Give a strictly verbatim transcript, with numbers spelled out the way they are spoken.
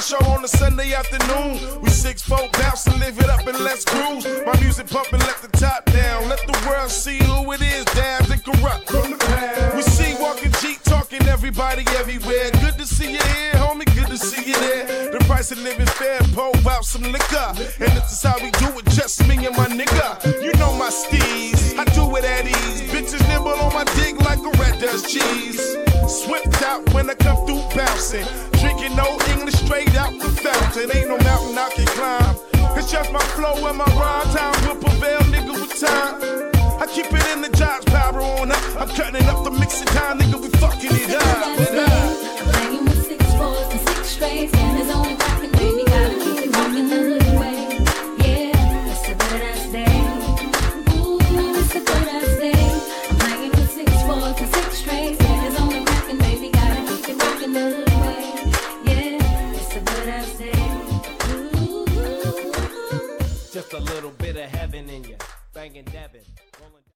show on a Sunday afternoon. We six folk bounce and live it up and let's cruise. My music pumping, let the top down. Let the world see who it is, damned and corrupt from the past. We see walking Jeep, talking everybody everywhere. Good to see you here, homie, good to see you there. The price of living fair, pour out some liquor. And this is how we do it, just me and my nigga. You know my steez, I do it at ease. Bitches nibble on my dick like a rat does cheese. Swift out when I come through bouncing. Drinking no English straight out the fountain. Ain't no mountain I can climb. It's just my flow and my rhyme. Time will prevail, nigga, with time. I keep it in the jobs, power on up. I'm cutting up the mixing time, nigga, we fucking it up. I'm playing with six fours and six straights. And it's only rockin', baby, gotta keep it rockin' the hood way. Yeah, it's a good ass day. Ooh, it's a good ass day. I'm playing with six fours and six straights. And it's only rockin', baby, gotta keep it rockin' the hood way. Yeah, it's a good ass day. Ooh. Just a little bit of heaven in you, banging Devin.